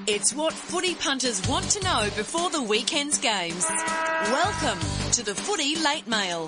It's what footy punters want to know before the weekend's games. Welcome to the Footy Late Mail.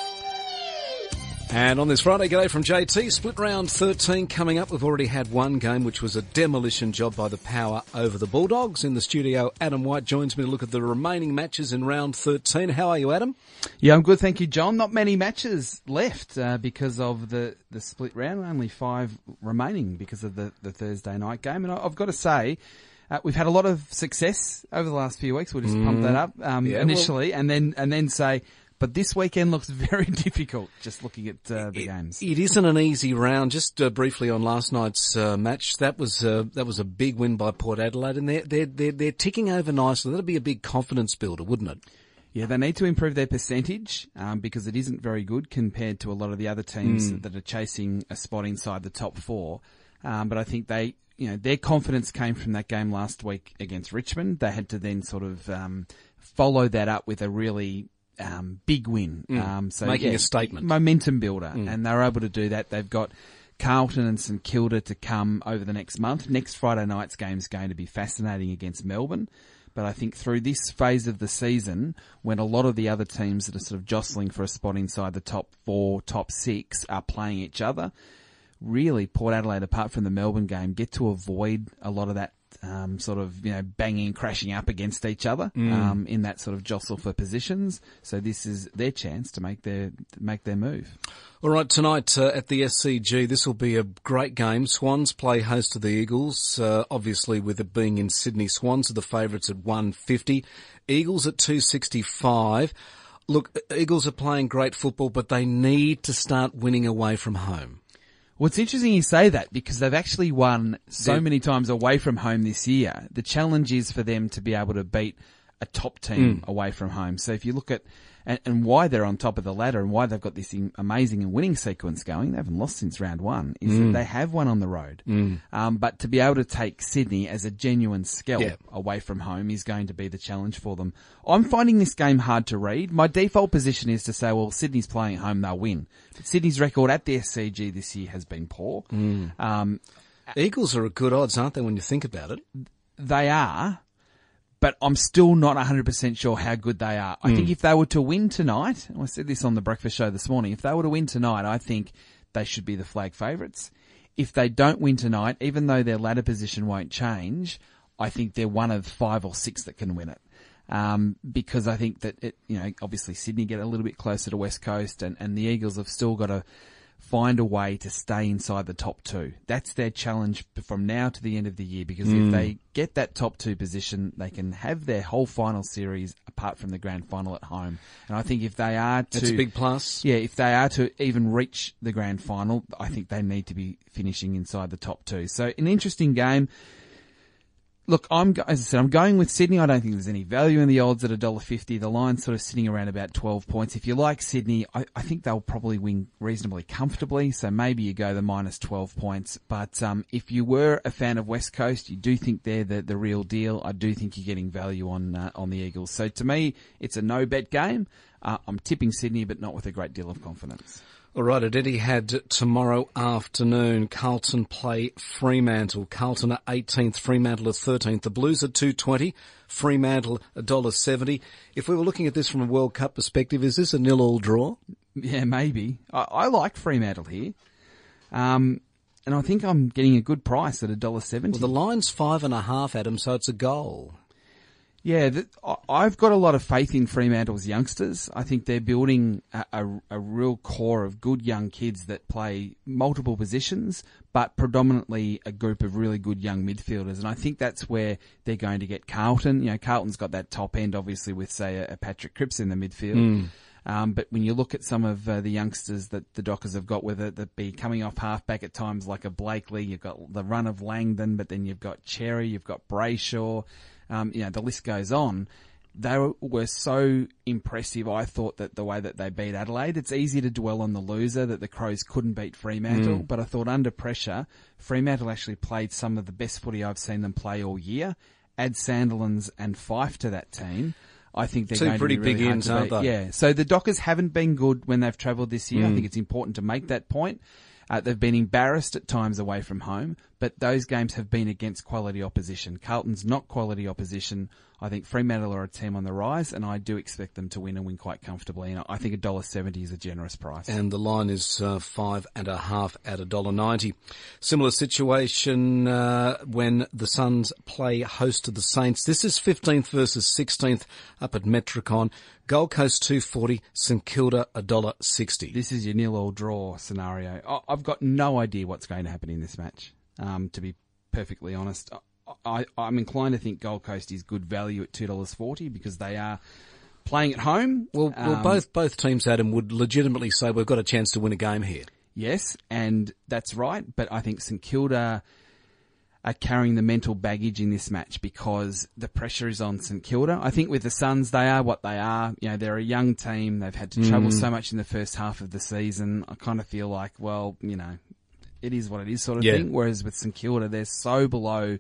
And on this Friday, g'day from JT. Split round 13 coming up. We've already had one game, which was a demolition job by the Power over the Bulldogs. In the studio, Adam White joins me to look at the remaining matches in round 13. How are you, Adam? Yeah, I'm good, thank you, John. Not many matches left because of the split round. Only 5 remaining because of the Thursday night game. And I've got to say, we've had a lot of success over the last few weeks. We'll just pump that up initially and then say... But this weekend looks very difficult, just looking at the games. It isn't an easy round. Just briefly on last night's match, that was a big win by Port Adelaide, and they're ticking over nicely. That'd be a big confidence builder, wouldn't it? Yeah, they need to improve their percentage because it isn't very good compared to a lot of the other teams that are chasing a spot inside the top 4. But I think their confidence came from that game last week against Richmond. They had to then sort of follow that up with a really big win. So making a statement. Momentum builder. And they were able to do that. They've got Carlton and St Kilda to come over the next month. Next Friday night's game is going to be fascinating against Melbourne. But I think through this phase of the season, when a lot of the other teams that are sort of jostling for a spot inside the top 4, top 6 are playing each other, really Port Adelaide, apart from the Melbourne game, get to avoid a lot of that banging and crashing up against each other in that sort of jostle for positions. So this is their chance to make their move. All right, tonight at the SCG, this will be a great game. Swans play host to the Eagles, obviously with it being in Sydney. Swans are the favourites at 150, Eagles at 265. Look, Eagles are playing great football, but they need to start winning away from home. Well, it's interesting you say that because they've actually won so many times away from home this year. The challenge is for them to be able to beat a top team away from home. So if you look at and why they're on top of the ladder and why they've got this amazing winning sequence going, they haven't lost since round 1, is that they have won on the road. But to be able to take Sydney as a genuine scalp away from home is going to be the challenge for them. I'm finding this game hard to read. My default position is to say, well, Sydney's playing at home, they'll win. But Sydney's record at the SCG this year has been poor. Eagles are a good odds, aren't they, when you think about it? They are. But I'm still not 100% sure how good they are. I think if they were to win tonight, and I said this on the breakfast show this morning, if they were to win tonight, I think they should be the flag favourites. If they don't win tonight, even though their ladder position won't change, I think they're one of 5 or 6 that can win it. Because I think that obviously Sydney get a little bit closer to West Coast and the Eagles have still got to find a way to stay inside the top 2. That's their challenge from now to the end of the year, because if they get that top 2 position, they can have their whole final series apart from the grand final at home. And I think if they are to... That's a big plus. Yeah, if they are to even reach the grand final, I think they need to be finishing inside the top 2. So an interesting game. Look, as I said, I'm going with Sydney. I don't think there's any value in the odds at $1.50. The line's sort of sitting around about 12 points. If you like Sydney, I think they'll probably win reasonably comfortably. So maybe you go the minus 12 points. But if you were a fan of West Coast, you do think they're the real deal. I do think you're getting value on the Eagles. So to me, it's a no-bet game. I'm tipping Sydney, but not with a great deal of confidence. All right, at Etihad tomorrow afternoon, Carlton play Fremantle. Carlton are 18th, Fremantle are 13th. The Blues are 2.20, Fremantle $1.70. If we were looking at this from a World Cup perspective, is this a 0-0 draw? Yeah, maybe. I like Fremantle here. And I think I'm getting a good price at $1.70. Well, the line's 5.5, Adam, so it's a goal. Yeah, I've got a lot of faith in Fremantle's youngsters. I think they're building a real core of good young kids that play multiple positions, but predominantly a group of really good young midfielders. And I think that's where they're going to get Carlton. Carlton's got that top end, obviously, with, say, a Patrick Cripps in the midfield. But when you look at some of the youngsters that the Dockers have got with it, that be coming off halfback at times like a Blakely, you've got the run of Langdon, but then you've got Cherry, you've got Brayshaw. The list goes on. They were so impressive, I thought, that the way that they beat Adelaide. It's easy to dwell on the loser, that the Crows couldn't beat Fremantle, but I thought under pressure, Fremantle actually played some of the best footy I've seen them play all year. Add Sandilands and Fife to that team, I think they're going to be really big ends, aren't they? Yeah. So the Dockers haven't been good when they've travelled this year. I think it's important to make that point. They've been embarrassed at times away from home, but those games have been against quality opposition. Carlton's not quality opposition. I think Fremantle are a team on the rise, and I do expect them to win and win quite comfortably. And I think $1.70 is a generous price. And the line is 5.5 at $1.90. Similar situation when the Suns play host to the Saints. This is 15th versus 16th up at Metricon. Gold Coast $2.40, St Kilda $1.60. This is your 0-all draw scenario. I've got no idea what's going to happen in this match, to be perfectly honest. I'm inclined to think Gold Coast is good value at $2.40 because they are playing at home. Well, both teams, Adam, would legitimately say we've got a chance to win a game here. Yes, and that's right, but I think St Kilda are carrying the mental baggage in this match because the pressure is on St Kilda. I think with the Suns, they are what they are. You know, they're a young team. They've had to travel so much in the first half of the season. I kind of feel like, well, you know, it is what it is sort of thing. Whereas with St Kilda, they're so below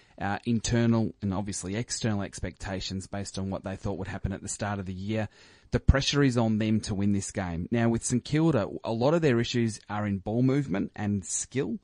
internal and obviously external expectations based on what they thought would happen at the start of the year. The pressure is on them to win this game. Now with St Kilda, a lot of their issues are in ball movement and skill.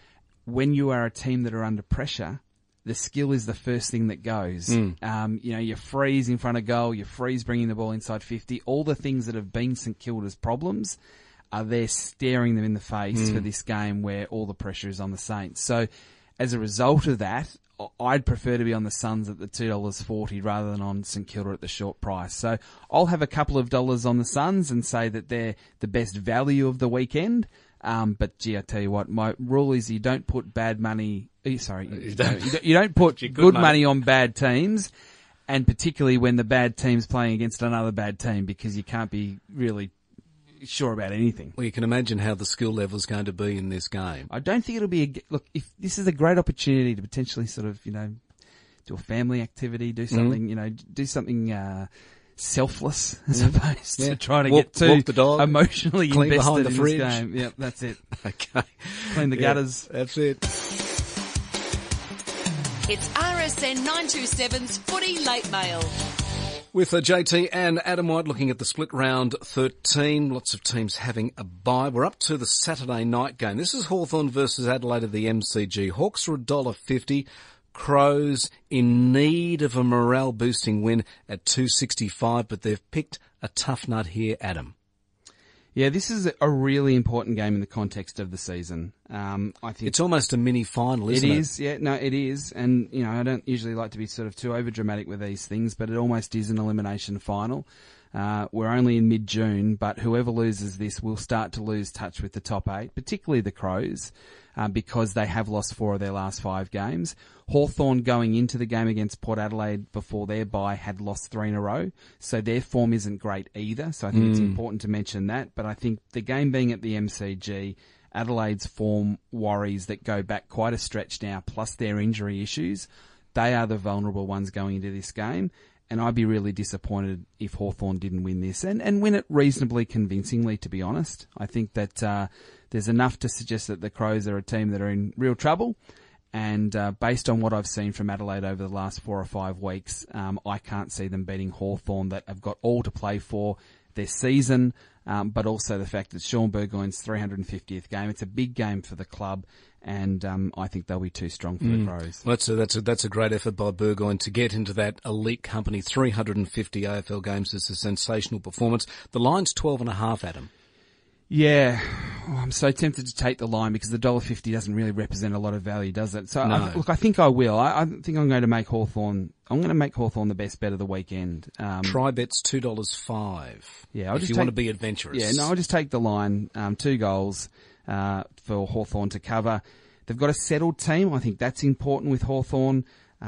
When you are a team that are under pressure, the skill is the first thing that goes. You know, you freeze in front of goal, you freeze bringing the ball inside 50. All the things that have been St Kilda's problems are there staring them in the face for this game where all the pressure is on the Saints. So as a result of that, I'd prefer to be on the Suns at the $2.40 rather than on St Kilda at the short price. So I'll have a couple of dollars on the Suns and say that they're the best value of the weekend. But gee, I tell you what, my rule is you don't put bad money. Sorry, you don't put good money on bad teams, and particularly when the bad team's playing against another bad team, because you can't be really sure about anything. Well, you can imagine how the skill level is going to be in this game. I don't think it'll be look, if this is a great opportunity to potentially sort of, you know, do a family activity, do something, you know, do something, selfless as opposed to trying to get too the dog, emotionally clean invested behind the in fridge. this game. Yep, that's it. Okay. Clean the gutters. That's it. It's RSN 927's Footy Late Mail. With JT and Adam White looking at the split round 13, lots of teams having a bye. We're up to the Saturday night game. This is Hawthorn versus Adelaide at the MCG. Hawks are $1.50. Crows in need of a morale-boosting win at $2.65, but they've picked a tough nut here, Adam. Yeah, this is a really important game in the context of the season. I think it's almost a mini final, isn't it? It is, yeah, no, it is. And, you know, I don't usually like to be sort of too overdramatic with these things, but it almost is an elimination final. We're only in mid-June, but whoever loses this will start to lose touch with the top 8, particularly the Crows, because they have lost 4 of their last 5 games. Hawthorn going into the game against Port Adelaide before their bye had lost 3 in a row, so their form isn't great either, so I think it's important to mention that. But I think the game being at the MCG, Adelaide's form worries that go back quite a stretch now, plus their injury issues, they are the vulnerable ones going into this game. And I'd be really disappointed if Hawthorn didn't win this and win it reasonably convincingly, to be honest. I think that there's enough to suggest that the Crows are a team that are in real trouble. And based on what I've seen from Adelaide over the last 4 or 5 weeks, I can't see them beating Hawthorn that have got all to play for their season, but also the fact that Sean Burgoyne's 350th game. It's a big game for the club. And I think they'll be too strong for the Crows. Well, that's a great effort by Burgoyne to get into that elite company. 350 AFL games is a sensational performance. The line's 12.5, Adam. Yeah, I'm so tempted to take the line because the $1.50 doesn't really represent a lot of value, does it? So no. I think I will. I think I'm going to make Hawthorn. I'm going to make Hawthorn the best bet of the weekend. Try bet's $2.05. Yeah, if you want to be adventurous. Yeah, no, I'll just take the line. 2 goals. For Hawthorn to cover. They've got a settled team. I think that's important with Hawthorn.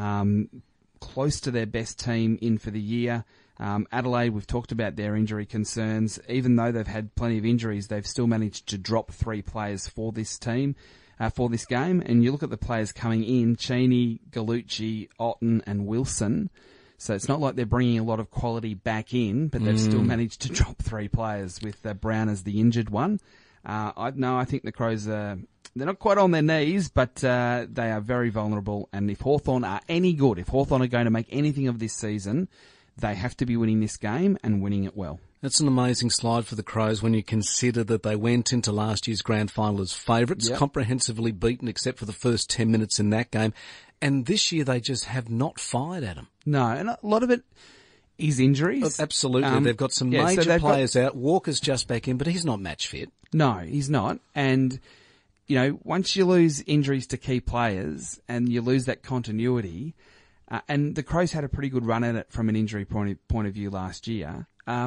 Close to their best team in for the year. Adelaide, we've talked about their injury concerns. Even though they've had plenty of injuries, they've still managed to drop 3 players for this team, for this game. And you look at the players coming in, Cheney, Gallucci, Otten and Wilson. So it's not like they're bringing a lot of quality back in, but they've still managed to drop 3 players with Brown as the injured one. I think the Crows they're not quite on their knees, but they are very vulnerable. And if Hawthorn are any good, if Hawthorn are going to make anything of this season, they have to be winning this game and winning it well. That's an amazing slide for the Crows when you consider that they went into last year's grand final as favourites, comprehensively beaten except for the first 10 minutes in that game. And this year they just have not fired at them. No, and a lot of it is injuries. Absolutely. They've got some major players out. Walker's just back in, but he's not match fit. No, he's not. And, you know, once you lose injuries to key players and you lose that continuity, and the Crows had a pretty good run at it from an injury point of view last year,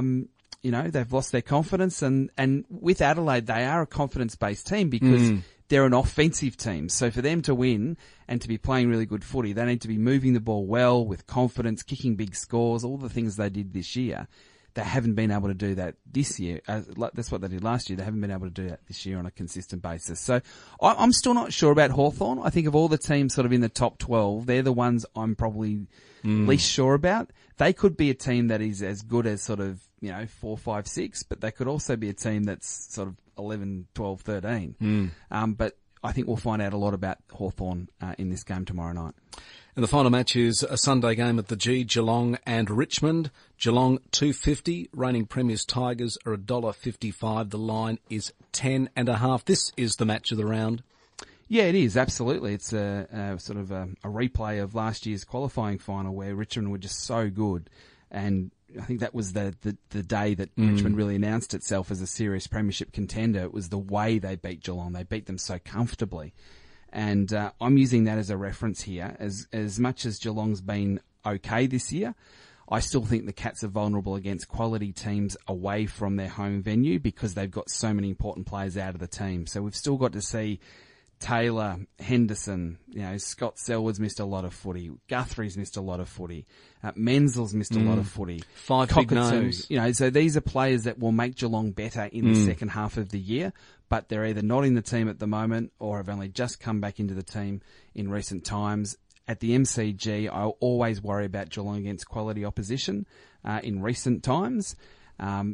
you know, they've lost their confidence, and with Adelaide, they are a confidence-based team because they're an offensive team. So for them to win and to be playing really good footy, they need to be moving the ball well with confidence, kicking big scores, all the things they did this year. They haven't been able to do that this year. That's what they did last year. They haven't been able to do that this year on a consistent basis. So I'm still not sure about Hawthorn. I think of all the teams sort of in the top 12, they're the ones I'm probably least sure about. They could be a team that is as good as sort of, you know, 4, 5, 6, but they could also be a team that's sort of 11, 12, 13. But I think we'll find out a lot about Hawthorn in this game tomorrow night. And the final match is a Sunday game at the G, Geelong and Richmond. Geelong $2.50, reigning premiers Tigers are $1.55. The line is 10.5. This is the match of the round. Yeah, it is, absolutely. It's a sort of a replay of last year's qualifying final where Richmond were just so good, and I think that was the day that Richmond really announced itself as a serious premiership contender. It was the way they beat Geelong. They beat them so comfortably. And I'm using that as a reference here. As much as Geelong's been okay this year, I still think the Cats are vulnerable against quality teams away from their home venue because they've got so many important players out of the team. So we've still got to see Taylor, Henderson, you know, Scott Selwood's missed a lot of footy. Guthrie's missed a lot of footy. Menzel's missed a lot of footy. 5 big names. You know, so these are players that will make Geelong better in the second half of the year, but they're either not in the team at the moment or have only just come back into the team in recent times. At the MCG, I always worry about Geelong against quality opposition in recent times. I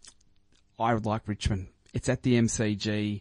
would like Richmond. It's at the MCG.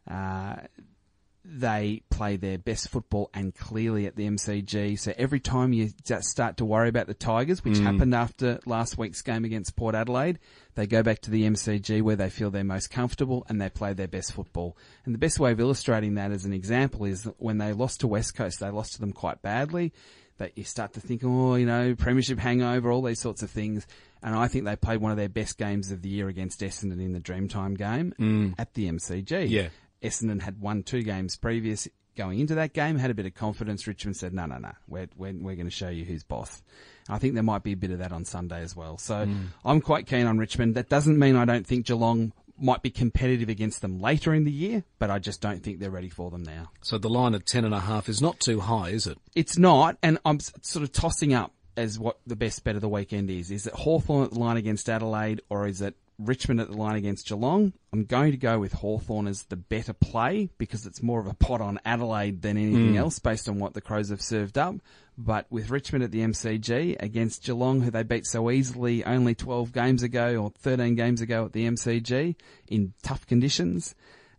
They play their best football and clearly at the MCG. So every time you start to worry about the Tigers, which happened after last week's game against Port Adelaide, they go back to the MCG where they feel they're most comfortable and they play their best football. And the best way of illustrating that as an example is that when they lost to West Coast, they lost to them quite badly. That you start to think, oh, you know, premiership hangover, all these sorts of things. And I think they played one of their best games of the year against Essendon in the Dreamtime game at the MCG. Yeah. Essendon had won 2 games previous going into that game, had a bit of confidence. Richmond said, no, we're going to show you who's boss. And I think there might be a bit of that on Sunday as well. So I'm quite keen on Richmond. That doesn't mean I don't think Geelong might be competitive against them later in the year, but I just don't think they're ready for them now. So the line at 10.5 is not too high, is it? It's not, and I'm sort of tossing up as what the best bet of the weekend is. Is it Hawthorn at the line against Adelaide, or is it Richmond at the line against Geelong? I'm going to go with Hawthorn as the better play because it's more of a pot on Adelaide than anything else based on what the Crows have served up. But with Richmond at the MCG against Geelong, who they beat so easily only 12 games ago or 13 games ago at the MCG in tough conditions,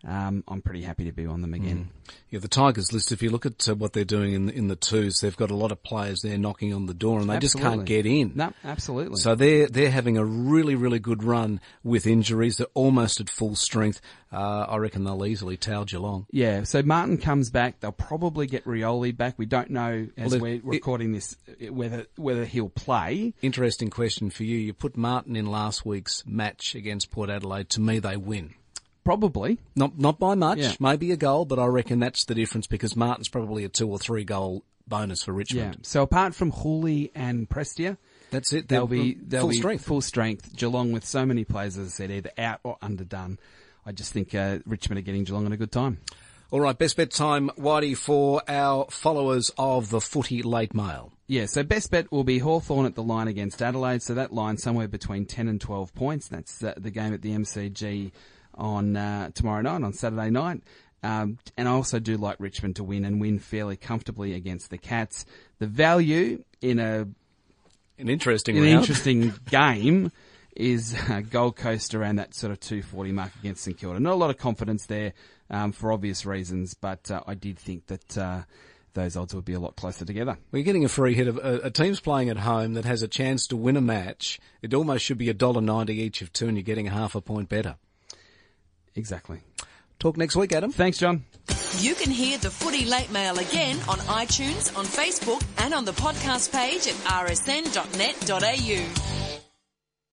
I'm pretty happy to be on them again. Yeah, the Tigers list, if you look at what they're doing in the twos, they've got a lot of players there knocking on the door and they just can't get in. No, absolutely. So they're having a really, really good run with injuries. They're almost at full strength. I reckon they'll easily towel Geelong. Yeah, so Martin comes back. They'll probably get Rioli back. We don't know as we're recording this whether he'll play. Interesting question for you. You put Martin in last week's match against Port Adelaide. To me, they win. Probably. Not by much, maybe a goal, but I reckon that's the difference because Martin's probably a 2 or 3 goal bonus for Richmond. Yeah. So apart from Hooley and Prestia, that's it. They'll be strength. Full strength. Geelong with so many players, as I said, either out or underdone. I just think Richmond are getting Geelong on a good time. All right, best bet time, Whitey, for our followers of the Footy Late Mail. Yeah, so best bet will be Hawthorn at the line against Adelaide. So that line somewhere between 10 and 12 points. That's the game at the MCG on tomorrow night, on Saturday night. And I also do like Richmond to win fairly comfortably against the Cats. The value in an interesting game is Gold Coast around that sort of 240 mark against St Kilda. Not a lot of confidence there for obvious reasons, but I did think that those odds would be a lot closer together. Well, you're getting a free hit of a team's playing at home that has a chance to win a match. It almost should be $1.90 each of two, and you're getting half a point better. Exactly. Talk next week, Adam. Thanks, John. You can hear the Footy Late Mail again on iTunes, on Facebook, and on the podcast page at rsn.net.au.